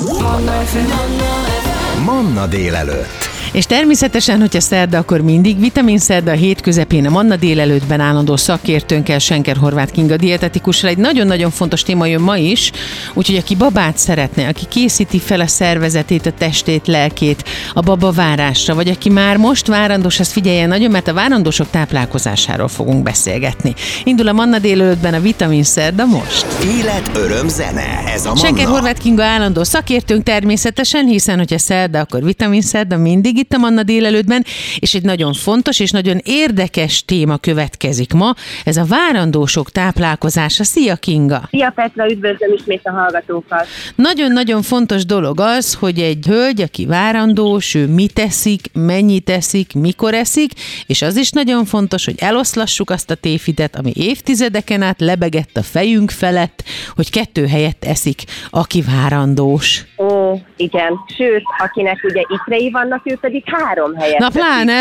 Manna délelőtt. És természetesen, hogyha szerda, akkor mindig vitaminszerda, a hét közepén a Manna délelőttben állandó szakértőnkkel, Schenker Horváth Kinga dietetikusra. Egy nagyon-nagyon fontos téma jön ma is, úgyhogy aki babát szeretne, aki készíti fel a szervezetét, a testét, lelkét a babavárásra, vagy aki már most várandós, azt figyeljen nagyon, mert a várandósok táplálkozásáról fogunk beszélgetni. Indul a Manna délelőttben a vitaminszerda most. Élet, öröm, zene. Ez a Manna. Schenker Horváth Kinga állandó szakértőnk természetesen, hiszen hogyha szerda, akkor vitaminszerda mindig itt a Manna délelőttben, és egy nagyon fontos és nagyon érdekes téma következik ma, ez a várandósok táplálkozása. Szia, Kinga! Szia, Petra, üdvözlöm ismét a hallgatókat! Nagyon-nagyon fontos dolog az, hogy egy hölgy, aki várandós, ő mit eszik, mennyit eszik, mikor eszik, és az is nagyon fontos, hogy eloszlassuk azt a tévhitet, ami évtizedeken át lebegett a fejünk felett, hogy 2 helyett eszik, aki várandós. Ó, igen. Sőt, akinek ugye ikrei vannak, ő pedig 3 helyet. Na pláne!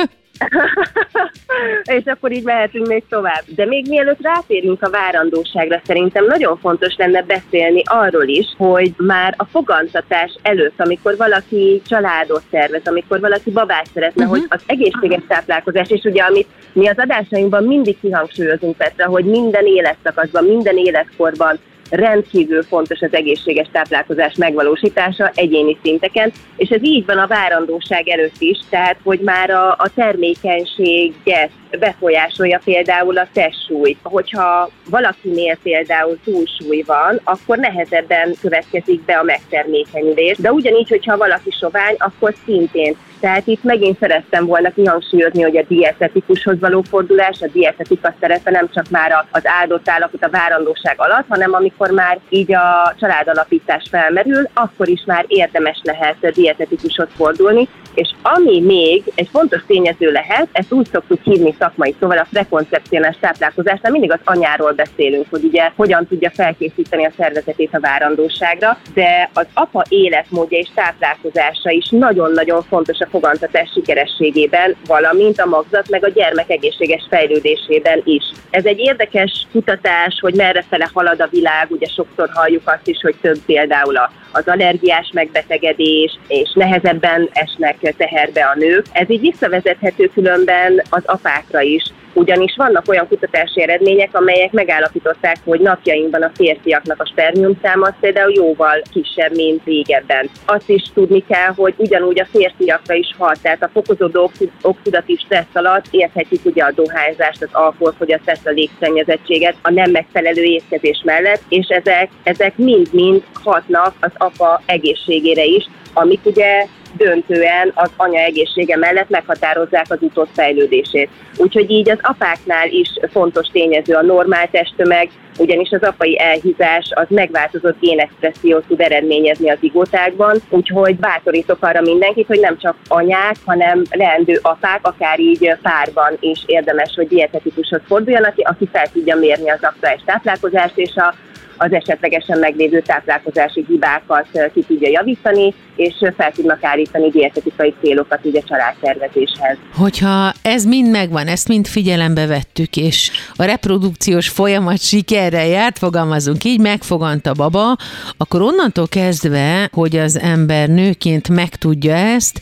És akkor így mehetünk még tovább. De még mielőtt rátérünk a várandóságra, szerintem nagyon fontos lenne beszélni arról is, hogy már a fogantatás előtt, amikor valaki családot tervez, amikor valaki babát szeretne, hogy az egészséges táplálkozás, és ugye amit mi az adásainkban mindig kihangsúlyozunk, Petra, hogy minden életszakaszban, minden életkorban rendkívül fontos az egészséges táplálkozás megvalósítása egyéni szinteken, és ez így van a várandóság előtt is, tehát hogy már a termékenységet befolyásolja például a testsúly. Hogyha valakinél például túlsúly van, akkor nehezebben következik be a megtermékenyülés, de ugyanígy, hogyha valaki sovány, akkor szintén. Tehát itt megint szerettem volna kihangsúlyozni, hogy a dietetikushoz való fordulás, a dietetika szerepe nem csak már az áldott állapot a várandóság alatt, hanem amikor már így a családalapítás felmerül, akkor is már érdemes lehet dietetikushoz fordulni. És ami még egy fontos tényező lehet, ezt úgy szoktuk hívni szakmai szóval a prekoncepcionális táplálkozásnál, mindig az anyáról beszélünk, hogy ugye hogyan tudja felkészíteni a szervezetét a várandóságra, de az apa életmódja és táplálkozása is nagyon-nagyon fontos a fogantatás sikerességében, valamint a magzat meg a gyermek egészséges fejlődésében is. Ez egy érdekes kutatás, hogy merrefele halad a világ, ugye sokszor halljuk azt is, hogy több például az allergiás megbetegedés, és nehezebben esnek teherbe a nők. Ez így visszavezethető különben az apákra is, ugyanis vannak olyan kutatási eredmények, amelyek megállapították, hogy napjainkban a férfiaknak a spermiumszáma az például jóval kisebb, mint régebben. Azt is tudni kell, hogy ugyanúgy a férfiakra is hat, tehát a fokozódó oxidatív stressz alatt érthetjük ugye a dohányzást, az alkoholfogyasztást, a légszennyezettséget, a nem megfelelő étkezés mellett, és ezek mind-mind hatnak az apa egészségére is, amik ugye döntően az anya egészsége mellett meghatározzák az utód fejlődését. Úgyhogy így az apáknál is fontos tényező a normál testtömeg, ugyanis az apai elhízás az megváltozott génexpressziót tud eredményezni az zigótákban, úgyhogy bátorítok arra mindenkit, hogy nem csak anyák, hanem leendő apák, akár így párban is érdemes, hogy dietetikushoz forduljanak, aki fel tudja mérni az aktuális táplálkozást, és az esetlegesen meglévő táplálkozási hibákat ki tudja javítani, és fel tudnak állítani dietetikai célokat így a családtervezéshez. Hogyha ez mind megvan, ezt mind figyelembe vettük, és a reprodukciós folyamat sikerrel járt, fogalmazunk így, megfogant a baba, akkor onnantól kezdve, hogy az ember nőként megtudja ezt,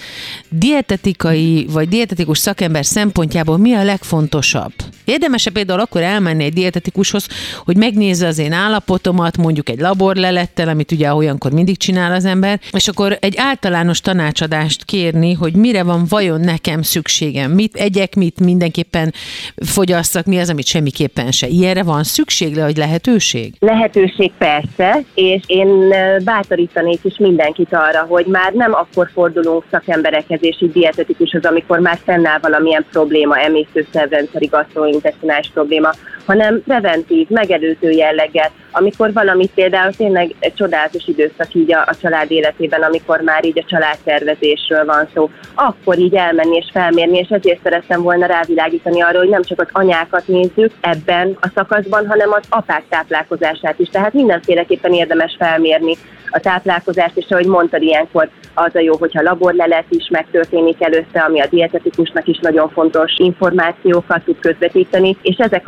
dietetikai vagy dietetikus szakember szempontjából mi a legfontosabb? Érdemes-e például akkor elmenni egy dietetikushoz, hogy megnézze az én állapotomat, mondjuk egy laborlelettel, amit ugye olyankor mindig csinál az ember, és akkor egy általános tanácsadást kérni, hogy mire van vajon nekem szükségem, mit egyek, mit mindenképpen fogyasszak, mi az, amit semmiképpen se. Ilyenre van szükség, vagy lehetőség? Lehetőség persze, és én bátorítanék is mindenkit arra, hogy már nem akkor fordulunk szakemberekhez és így dietetikushoz, amikor már fennáll valamilyen probléma, emésztőszervrendszeri gasztrointeszinális probléma, hanem preventív, megelőző jelleggel, amikor valamit például tényleg egy csodálatos időszak így a család életében, amikor már így a családtervezésről van szó, akkor így elmenni és felmérni, és ezért szerettem volna rávilágítani arra, hogy nem csak az anyákat nézzük ebben a szakaszban, hanem az apák táplálkozását is. Tehát mindenféleképpen érdemes felmérni a táplálkozást, és ahogy mondtad, ilyenkor az a jó, hogyha laborlelet is megtörténik előtte, ami a dietetikusnak is nagyon fontos információkat tud közvetíteni, és ezek alapján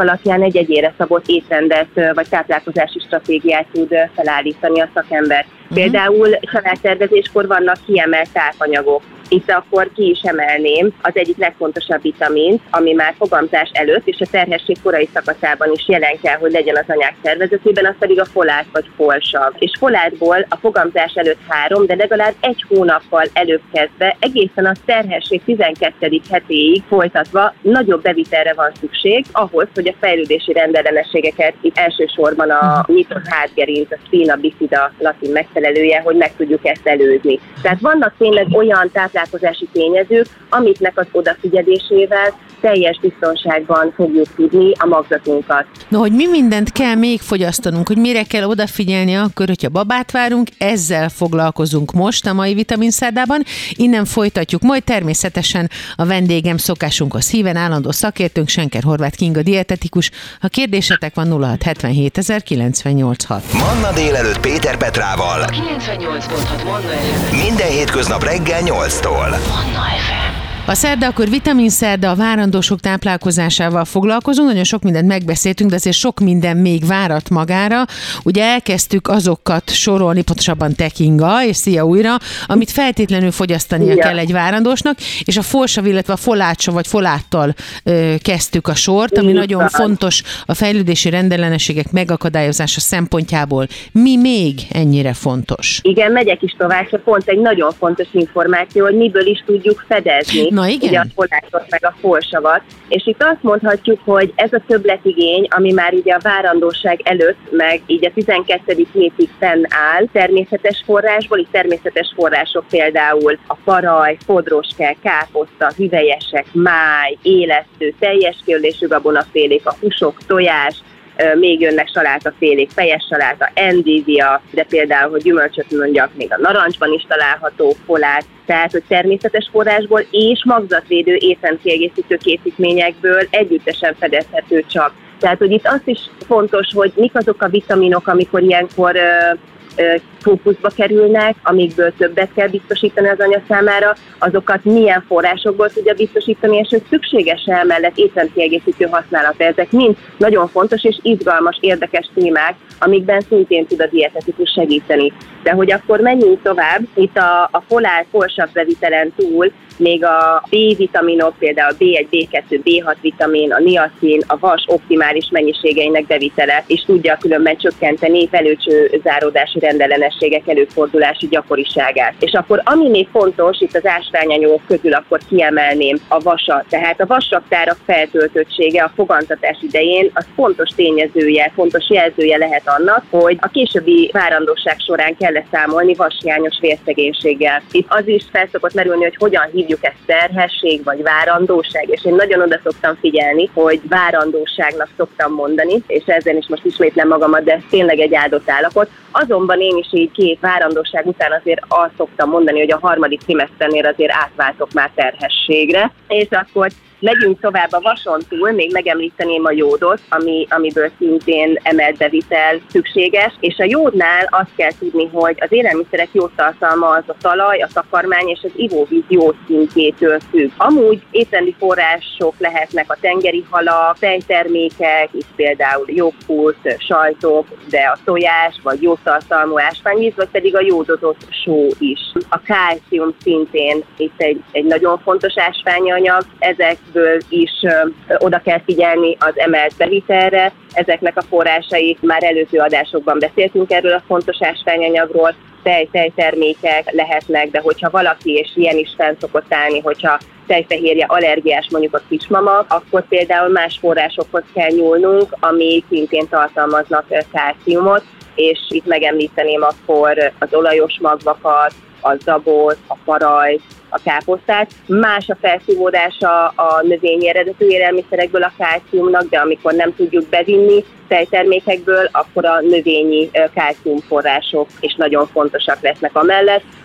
egyénre szabott étrendet vagy táplálkozási stratégiát tud felállítani a szakember. Például családtervezéskor vannak kiemelt tápanyagok. Itt akkor ki is emelném az egyik legfontosabb vitamint, ami már fogamzás előtt és a terhesség korai szakaszában is jelen kell, hogy legyen az anyák szervezetében, az pedig a folát vagy folsav. És folátból a fogamzás előtt 3, de legalább 1 hónappal előbb kezdve, egészen a terhesség 12. hetéig folytatva nagyobb bevitelre van szükség ahhoz, hogy a fejlődési rendellenességeket, itt elsősorban a nyitott hátgerinc, a spina bifida latin megfelelője, hogy meg tudjuk ezt előzni. Tehát vannak tényleg olyan táplálkozási tényezők, amiknek az odafigyelésével teljes biztonságban fogjuk tudni a magzatunkat. No, hogy mi mindent kell még fogyasztanunk, hogy mire kell odafigyelni akkor, hogyha babát várunk, ezzel foglalkozunk most a mai vitaminszerdában. Innen folytatjuk, majd természetesen a vendégem szokásunkhoz híven állandó szakértőnk, Senker Horváth Kinga dietetikus. Ha kérdésetek van, 0677 098 Manna délelőtt Péter Petrával. 98.6 Manna FM. Minden hétköznap reggel 8-tól. Manna FM. A szerda, akkor vitaminszerda, a várandósok táplálkozásával foglalkozunk. Nagyon sok mindent megbeszéltünk, de azért sok minden még várat magára. Ugye elkezdtük azokat sorolni, pontosabban te, Kinga, és szia újra, amit feltétlenül fogyasztania kell egy várandósnak, és a folsav, illetve a folácsa vagy foláttal kezdtük a sort, ami nagyon fontos a fejlődési rendellenességek megakadályozása szempontjából. Mi még ennyire fontos? Igen, megyek is tovább, pont egy nagyon fontos információ, hogy miből is tudjuk fedezni. Na igen. Ugye a folátot meg a folsavat. És itt azt mondhatjuk, hogy ez a többletigény, ami már ugye a várandóság előtt, meg így a 12. hétig fennáll, természetes forrásból, itt természetes források például a paraj, fodroske, káposzta, hüvelyesek, máj, élesztő, teljes kiölésű gabonafélék, a húsok, tojás, még jönnek salátafélék, fejes saláta, endívia, de például, hogy gyümölcsöt mondjak, még a narancsban is található folát, tehát, hogy természetes forrásból és magzatvédő étrendkiegészítő készítményekből együttesen fedezhető csak. Tehát, hogy itt azt is fontos, hogy mik azok a vitaminok, amikor ilyenkor fókuszba kerülnek, amikből többet kell biztosítani az anya számára, azokat milyen forrásokból tudja biztosítani, és hogy szükséges emellett étrendkiegészítő használata. Ezek mind nagyon fontos és izgalmas, érdekes témák, amikben szintén tud a dietetikus segíteni. De hogy akkor menjünk tovább, itt a folát-folsav bevitelen túl még a B-vitaminok, például B1, B2, B6 vitamin, a niacin, a vas optimális mennyiségeinek bevitele, és tudja különben csökkenteni velőcső záródási rendellenességek előfordulási gyakoriságát. És akkor ami még fontos, itt az ásványanyagok közül akkor kiemelném a vasat. Tehát a vasraktárak feltöltöttsége a fogantatás idején az fontos tényezője, fontos jelzője lehet annak, hogy a későbbi várandóság során kell számolni vashiányos vérszegénységgel. Itt az is felszokott merülni, hogy hogyan hívjuk ezt terhesség vagy várandóság, és én nagyon oda szoktam figyelni, hogy várandóságnak szoktam mondani, és ezen is most ismétlem magamat, de ez tényleg egy áldott állapot. Azonban én is így 2 várandóság után azért azt szoktam mondani, hogy a 3. trimeszternél azért átváltok már terhességre, és akkor megyünk tovább a vason túl, még megemlíteném a jódot, amiből szintén emelt bevitel szükséges, és a jódnál azt kell tudni, hogy az élelmiszerek jódtartalma az a talaj, a takarmány és az ivóvíz jód szintjétől függ. Amúgy étrendi források lehetnek a tengeri halak, tejtermékek, itt például joghurt, sajtok, de a tojás, vagy jódtartalmú ásványvíz, vagy pedig a jódozott só is. A kálcium szintén itt egy nagyon fontos ásványanyag, ezekből is oda kell figyelni az emelt bevitelre. Ezeknek a forrásait már előző adásokban beszéltünk erről a fontos ásványanyagról, tejtermékek lehetnek, de hogyha valaki, és ilyen is fenn szokott állni, hogyha tejfehérje allergiás, mondjuk a kismama, akkor például más forrásokhoz kell nyúlnunk, ami szintén tartalmaznak kálciumot, és itt megemlíteném akkor az olajos magvakat, a zabot, a parajt, a káposztát. Más a felszívódása a növényi eredetű élelmiszerekből a kálciumnak, de amikor nem tudjuk bevinni tejtermékekből, akkor a növényi kálciumforrások is nagyon fontosak lesznek amellett.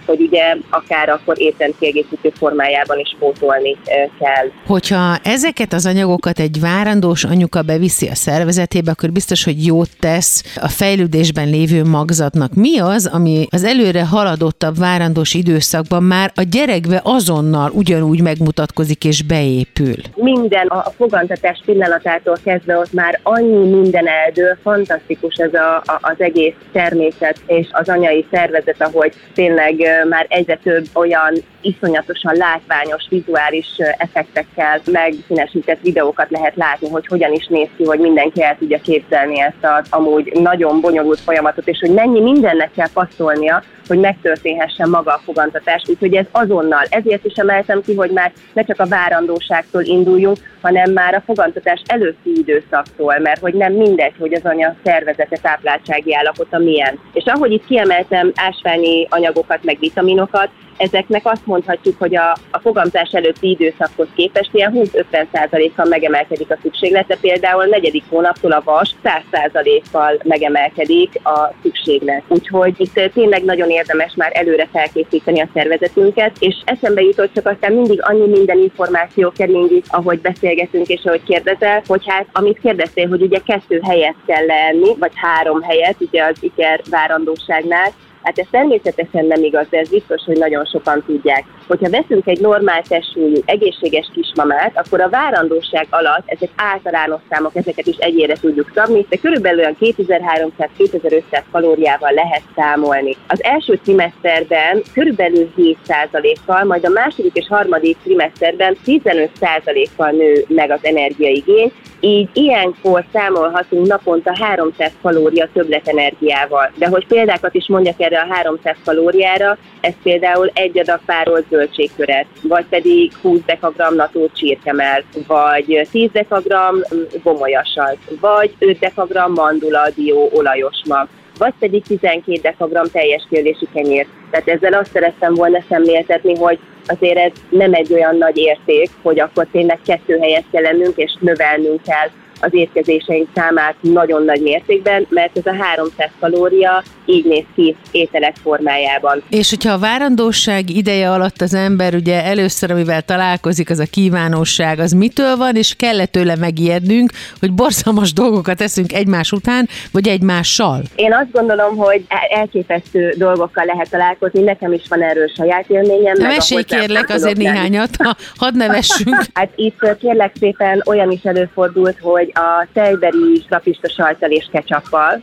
hogy ugye akár akkor étrendkiegészítő formájában is pótolni kell. Hogyha ezeket az anyagokat egy várandós anyuka beviszi a szervezetébe, akkor biztos, hogy jót tesz a fejlődésben lévő magzatnak. Mi az, ami az előre haladottabb várandós időszakban már a gyerekbe azonnal ugyanúgy megmutatkozik és beépül? Minden a fogantatás pillanatától kezdve ott már annyi minden eldől, fantasztikus ez az egész természet és az anyai szervezet, ahogy tényleg már egyre több olyan iszonyatosan látványos, vizuális effektekkel megszínesített videókat lehet látni, hogy hogyan is néz ki, hogy mindenki el tudja képzelni ezt az amúgy nagyon bonyolult folyamatot, és hogy mennyi mindennek kell passzolnia, hogy megtörténhessen maga a fogantatás. Úgyhogy ez azonnal. Ezért is emeltem ki, hogy már ne csak a várandóságtól induljunk, hanem már a fogantatás előtti időszaktól, mert hogy nem mindegy, hogy az anya szervezete, tápláltsági állapota milyen. És ahogy itt kiemeltem ásványi anyagokat, meg vitaminokat, ezeknek azt mondhatjuk, hogy a fogamzás előtti időszakhoz képest ilyen 20-50%-kal megemelkedik a szükséglete, például a 4. hónaptól a vas 100%-kal megemelkedik a szükséglet. Úgyhogy itt tényleg nagyon érdemes már előre felkészíteni a szervezetünket, és eszembe jutott, csak aztán mindig annyi minden információ keringik, ahogy beszélgetünk és ahogy kérdezel, hogy hát amit kérdeztél, hogy ugye 2 helyet kell leenni, vagy 3 helyet, ugye az iker várandóságnál. Hát ez természetesen nem igaz, de ez biztos, hogy nagyon sokan tudják. Hogyha veszünk egy normál testsúlyú, egészséges kismamát, akkor a várandóság alatt ezek általános számok, ezeket is egyére tudjuk szabni, de körülbelül olyan 2300-2500 kalóriával lehet számolni. Az első trimeszterben körülbelül 7%-kal, majd a második és harmadik trimeszterben 15%-kal nő meg az energiaigény, így ilyenkor számolhatunk naponta 300 kalória többletenergiával. De hogy példákat is mondjak erre a 300 kalóriára, ez például egy adag párolt zöldségköret, vagy pedig 20 dekagramm natúr csirkemell, vagy 10 dekagramm gomolyasalt, vagy 5 dekagramm mandula dió olajos mag, vagy pedig 12 dekagramm teljes kérdésű kenyér. Tehát ezzel azt szerettem volna szemléltetni, hogy azért ez nem egy olyan nagy érték, hogy akkor tényleg 2 helyet kell lennünk, és növelnünk kell az étkezéseink számát nagyon nagy mértékben, mert ez a 300 kalória így néz ki ételek formájában. És hogyha a várandóság ideje alatt az ember ugye először, amivel találkozik, az a kívánóság, az mitől van, és kell tőle megijednünk, hogy borzalmas dolgokat eszünk egymás után, vagy egymással? Én azt gondolom, hogy elképesztő dolgokkal lehet találkozni, nekem is van erről saját élményem. Mesélj kérlek azért néhányat, hadd nevessünk. Hát itt kérlek szépen olyan is előfordult, hogy a tejberi rapista salccal és ketchuppal,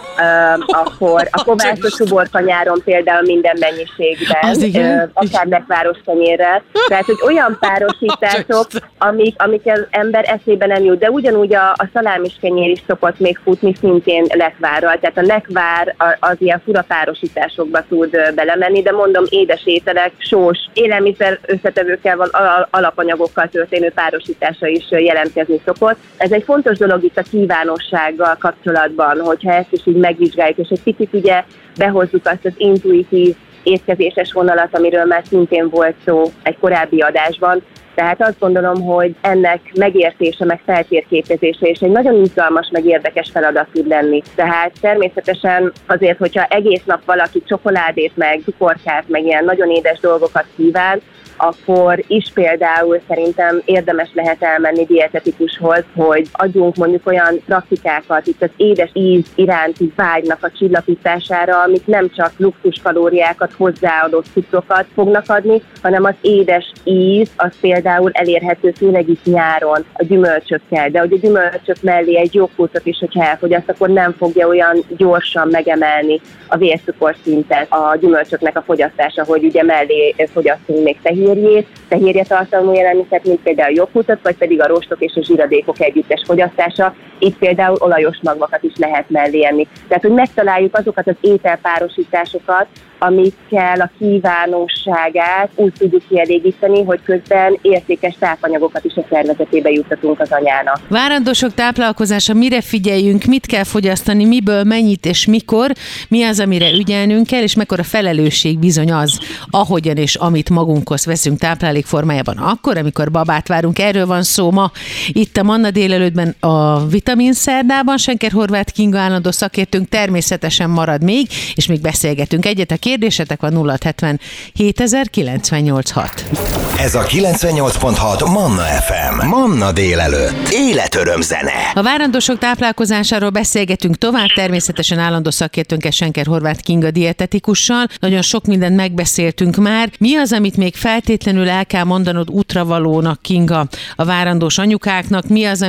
akkor a kovászos uborka nyáron például minden mennyiségben, akár lekváros kenyérrel. Tehát, hogy olyan párosítások, amik az ember eszébe nem jut, de ugyanúgy a szalámis kenyér is szokott még futni szintén lekvárral. Tehát a lekvár az ilyen fura párosításokba tud belemenni, de mondom, édes ételek, sós, élelmiszer összetevőkkel, alapanyagokkal történő párosítása is jelentkezni szokott. Ez egy fontos dolog itt a kívánossággal kapcsolatban, hogyha ezt is így megvizsgáljuk, és egy picit ugye behozzuk azt az intuitív étkezéses vonalat, amiről már szintén volt szó egy korábbi adásban. Tehát azt gondolom, hogy ennek megértése, meg feltérképezése és egy nagyon izgalmas, meg érdekes feladat tud lenni. Tehát természetesen azért, hogyha egész nap valaki csokoládét, meg cukorkát, meg ilyen nagyon édes dolgokat kíván, akkor is például szerintem érdemes lehet elmenni dietetikushoz, hogy adjunk mondjuk olyan praktikákat itt az édes íz iránti vágynak a csillapítására, amik nem csak luxuskalóriákat, hozzáadott cukrokat fognak adni, hanem az édes íz az például elérhető főleg itt nyáron a gyümölcsökkel, de hogy a gyümölcsök mellé egy joghurtot is, hogyha elfogyaszt, akkor nem fogja olyan gyorsan megemelni a vércukorszintet a gyümölcsöknek a fogyasztása, hogy ugye mellé fogyasztunk még fehérje tartalmú élelmiszert, mint például a joghurtot, vagy pedig a rostok és a zsiradékok együttes fogyasztása. Itt például olajos magvakat is lehet mellé enni. Tehát, hogy megtaláljuk azokat az ételpárosításokat, amikkel a kívánóságát úgy tudjuk kielégíteni, hogy közben értékes tápanyagokat is a szervezetébe juttatunk az anyának. Várandósok táplálkozása, mire figyeljünk, mit kell fogyasztani, miből, mennyit és mikor, mi az, amire ügyelnünk kell, és mekkora felelősség bizony az, ahogyan és amit magunkhoz veszünk táplálék formájában akkor, amikor babát várunk. Erről van szó ma itt a Manna délelőttben a Vitamin Szerdában. Senker Horváth Kinga állandó szakértőnk természetesen marad még, és még beszélgetünk egyet a kérdésetek van 0670 7000 986. Ez a 98.6 Manna FM. Manna délelőtt. Életöröm zene. A várandósok táplálkozásáról beszélgetünk tovább, természetesen állandó szakértőnkkel, Schenker Horváth Kinga dietetikussal. Nagyon sok mindent megbeszéltünk már. Mi az, amit még feltétlenül el kell mondanod útravalónak, Kinga, a várandós anyukáknak? Mi az,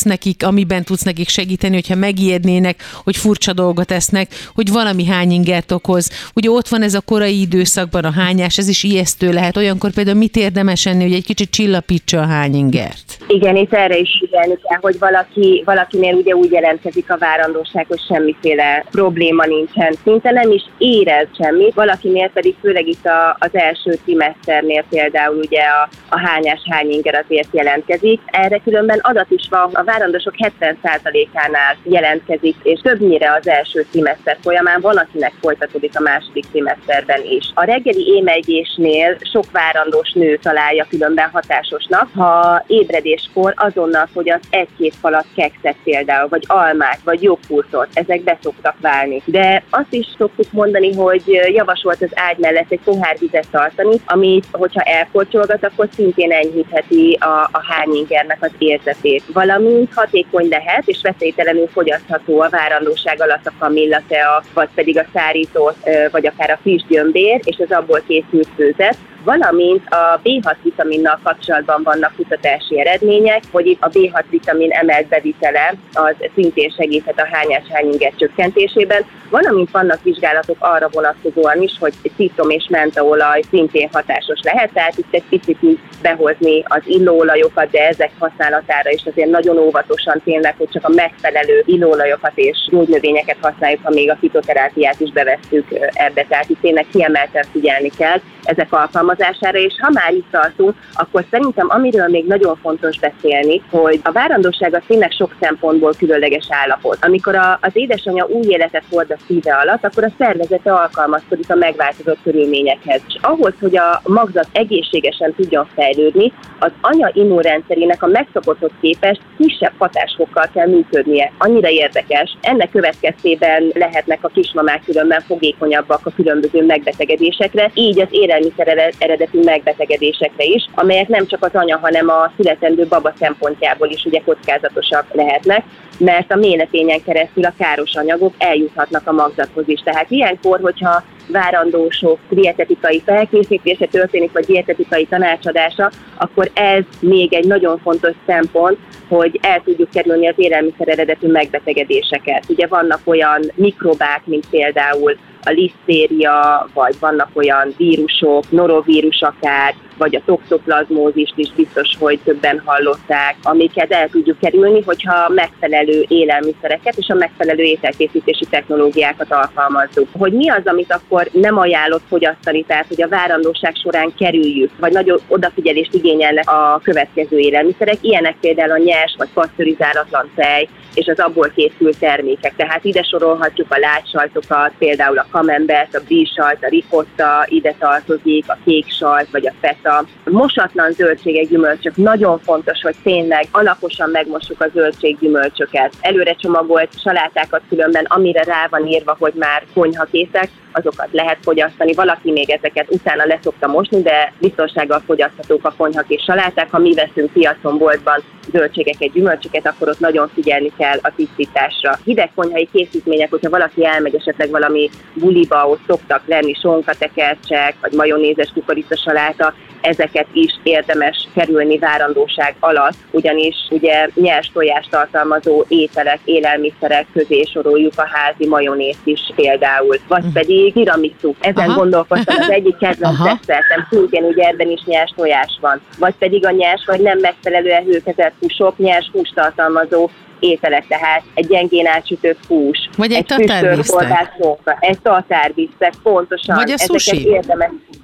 amiben tudsz nekik segíteni, hogyha megijednének, hogy furcsa dolgot esznek, hogy valami hányingert okoz? Ugye ott van ez a korai időszakban a hányás, ez is ijesztő lehet. Olyankor például mit érdemes enni, hogy egy kicsit csillapítsa a hányingert? Igen, itt erre is figyelni kell, hogy valakinél ugye úgy jelentkezik a várandóság, hogy semmiféle probléma nincsen, szinte nem is érez semmit, valakinél pedig főleg itt az első trimeszternél például ugye a hányás hányinger azért jelentkezik. Erre különben adat is van, a várandósok 70%-ánál jelentkezik, és többnyire az első trimeszter folyamán, van, akinek folytatódik a második trimeszterben is. A reggeli émelygésnél sok várandós nő találja különben hatásosnak, ha ébredéskor azonnal fogyaszt egy-két falat kekszet például, vagy almát, vagy joghurtot, ezek be szoktak válni. De azt is szoktuk mondani, hogy javasolt az ágy mellett egy pohár vizet tartani, amit, hogyha elkortyolgat, akkor szintén enyhítheti a hányingernek az érzetét. Valamint hatékony lehet, és veszélytelenül fogyasztható a várandóság alatt a kamillatea, vagy pedig a szárított, vagy akár a friss gyömbér, és az abból készült főzet, valamint a B6 vitaminnal kapcsolatban vannak kutatási eredmények, hogy itt a B6 vitamin emelt bevitele az szintén segíthet a hányás-hányinger csökkentésében, valamint vannak vizsgálatok arra vonatkozóan is, hogy citrom és mentaolaj szintén hatásos lehet, tehát itt egy picit behozni az illóolajokat, de ezek használatára is azért nagyon óvatosan tényleg, hogy csak a megfelelő illóolajokat és gyógynövényeket használjuk, ha még a fitoterápiát is bevesszük ebbe, tehát itt tényleg kiemelten figyelni kell ezek alkalmazására, és ha már itt tartunk, akkor szerintem amiről még nagyon fontos beszélni, hogy a várandóság az tényleg sok szempontból különleges állapot. Amikor az édesanyja új életet hord a szíve alatt, akkor a szervezete alkalmazkodik a megváltozott körülményekhez. És ahhoz, hogy a magzat egészségesen tudjon fejlődni, az anya immunrendszerének a megszokotthoz képest kisebb hatásfokkal kell működnie. Annyira érdekes. Ennek következtében lehetnek a kismamák különben fogékonyabbak a különböző megbetegedésekre, így az élelmiszer eredetű megbetegedésekre is, amelyek nem csak az anya, hanem a születendő baba szempontjából is ugye kockázatosak lehetnek, mert a mélepényen keresztül a káros anyagok eljuthatnak a magzathoz is. Tehát ilyenkor, hogyha várandósok dietetikai felkészítése történik, vagy dietetikai tanácsadása, akkor ez még egy nagyon fontos szempont, hogy el tudjuk kerülni az élelmiszer eredetű megbetegedéseket. Ugye vannak olyan mikrobák, mint például a lisztéria, vagy vannak olyan vírusok, norovírus akár, vagy a toxoplazmózist is biztos, hogy többen hallották, amiket el tudjuk kerülni, hogyha megfelelő élelmiszereket és a megfelelő ételkészítési technológiákat alkalmazzuk. Hogy mi az, amit akkor nem ajánlott fogyasztani, tehát hogy a várandóság során kerüljük, vagy nagyobb odafigyelést igényelnek a következő élelmiszerek, ilyenek például a nyers vagy pasztörizálatlan tej, és az abból készült termékek. Tehát ide sorolhatjuk a lágysajtokat, például a camembert, a brie-sajt, a ricotta, ide tartozik a kéksajt, vagy a feta. Mosatlan zöldségek, gyümölcsök. Nagyon fontos, hogy tényleg alaposan megmossuk a zöldséggyümölcsöket. Előre csomagolt salátákat különben, amire rá van írva, hogy már konyhakészek, azokat lehet fogyasztani. Valaki még ezeket utána leszokta mosni, de biztonsággal fogyaszthatók a konyhakés saláták. Ha mi veszünk piacon, boltban zöldségeket, gyümölcsöket, akkor ott nagyon figyelni kell a tisztításra. Hideg konyhai készítmények, hogyha valaki elmegy esetleg valami buliba, ott szoktak lenni sonkatekercsek, vagy majonézes kukoricasaláta, ezeket is érdemes kerülni várandóság alatt, ugyanis ugye nyers tojást tartalmazó ételek, élelmiszerek közé soroljuk a házi majonézt is például, vagy pedig tiramisu. Ezen gondolkoztam, az egyik kedvenc desszertem, szintén ugye ebben is nyers tojás van, vagy pedig a nyers vagy nem megfelelően hőkezelt húsok, nyers húst tartalmazó ételek, tehát egy gyengén átsütött hús, vagy egy tatárbisztek. Egy tatárbisztek, pontosan. Vagy a sushi. Érdemes.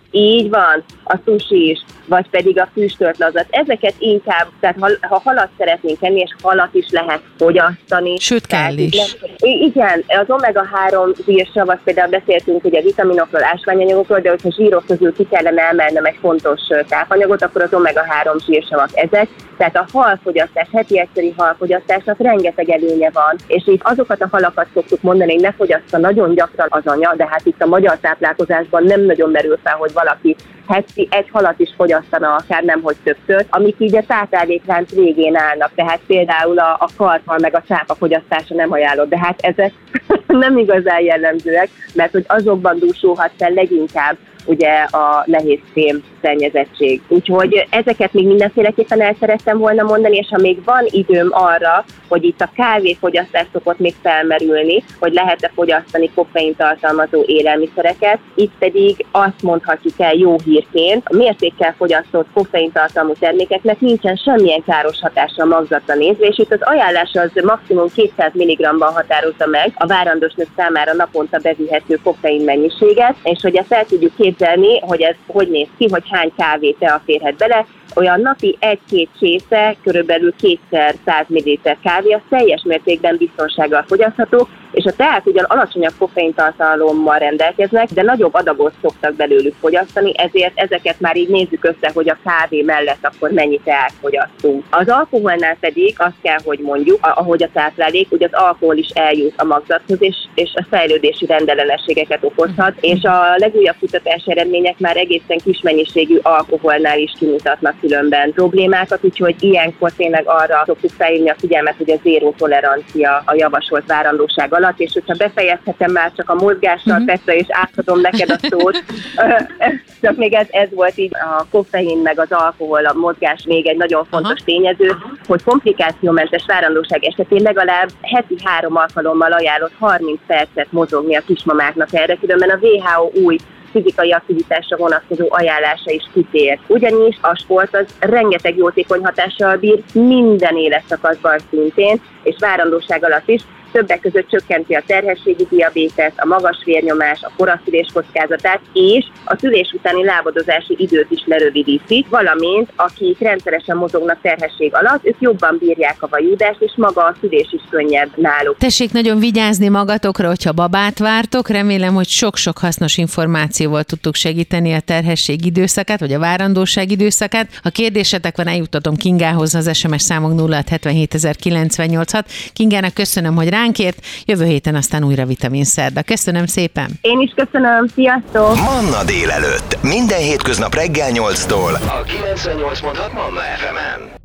Így van, a sushi is, vagy pedig a füstölt lazat. Ezeket inkább, tehát ha halat szeretnénk enni, és halat is lehet fogyasztani. Sőt, kell is. Igen, az omega-3 zsírsavak, például beszéltünk ugye vitaminokról, ásványanyagokról, de hogyha zsírok közül ki kellene emelnem egy fontos tápanyagot, akkor az omega-3 zsírsavak ezek. Tehát a halfogyasztás, heti egyszeri halfogyasztásnak rengeteg előnye van, és itt azokat a halakat szoktuk mondani, hogy ne fogyassza nagyon gyakran az anya, de hát itt a magyar táplálkozásban nem nagyon merül fel, hogy valaki heti egy halat is fogyasztana, akár nemhogy többször, amik így a tápláléklánc végén állnak, tehát például a karthal meg a cápa fogyasztása nem ajánlott, de hát ezek nem igazán jellemzőek, mert hogy azokban dúsulhat fel leginkább ugye a nehézfém szennyezettség. Úgyhogy ezeket még mindenféleképpen el szerettem volna mondani, és ha még van időm arra, hogy itt a kávéfogyasztás szokott még felmerülni, hogy lehet-e fogyasztani koffein tartalmazó élelmiszereket, itt pedig azt mondhatjuk el jó hírként, a mértékkel fogyasztott koffein tartalmú termékeknek nincsen semmilyen káros hatása a magzatra nézve, és itt az ajánlás az maximum 200 mg-ban határozza meg a várandós nők számára naponta bevihető koffein mennyiséget, és hogy ezt el tudjuk képzelni, hogy ez hogy néz ki, hogy hány kávé tea férhet bele, olyan napi 1-2 csésze, körülbelül 2x 100 ml kávé, az teljes mértékben biztonsággal fogyasztható, és a teák ugyan alacsonyabb koffeintartalommal rendelkeznek, de nagyobb adagot szoktak belőlük fogyasztani, ezért ezeket már így nézzük össze, hogy a kávé mellett akkor mennyi teát fogyasztunk. Az alkoholnál pedig azt kell, hogy mondjuk, ahogy a táplálék, ugye az alkohol is eljut a magzathoz, és a fejlődési rendellenességeket okozhat, és a legújabb kutatási eredmények már egészen kis mennyiségű alkoholnál is kimutatnak különben problémákat, úgyhogy ilyenkor tényleg arra szoktuk felhívni a figyelmet, hogy a zéró tolerancia a javasolt várandóság alatt, és hogyha befejezhetem már csak a mozgással, Petra, és átadom neked a szót. Csak még ez volt így a koffein meg az alkohol, a mozgás még egy nagyon fontos tényező, hogy komplikációmentes várandóság esetén legalább heti 3 alkalommal ajánlott 30 percet mozogni a kismamáknak erre, különben a WHO új fizikai aktivitásra vonatkozó ajánlása is kitér. Ugyanis a sport az rengeteg jótékony hatással bír minden életszakaszban szintén, és várandóság alatt is. Többek között csökkenti a terhességi diabétest, a magas vérnyomás, a koraszülés kockázatát, és a szülés utáni lábadozási időt is lerövidíti, valamint akik rendszeresen mozognak terhesség alatt, ők jobban bírják a vajúdást, és maga a szülés is könnyebb náluk. Tessék nagyon vigyázni magatokra, hogyha babát vártok. Remélem, hogy sok-sok hasznos információval tudtuk segíteni a terhesség időszakát, vagy a várandóság időszakát. Ha kérdésetek van, eljuttatom Kingához, az SMS számok 0677 Kingának köszönöm, hogy ránk ért. Jövő héten aztán újra vitaminszerda. Köszönöm szépen! Én is köszönöm, sziasztok! Manna délelőtt. Minden hétköznap reggel 8-tól. A 98.6 Manna FM-en.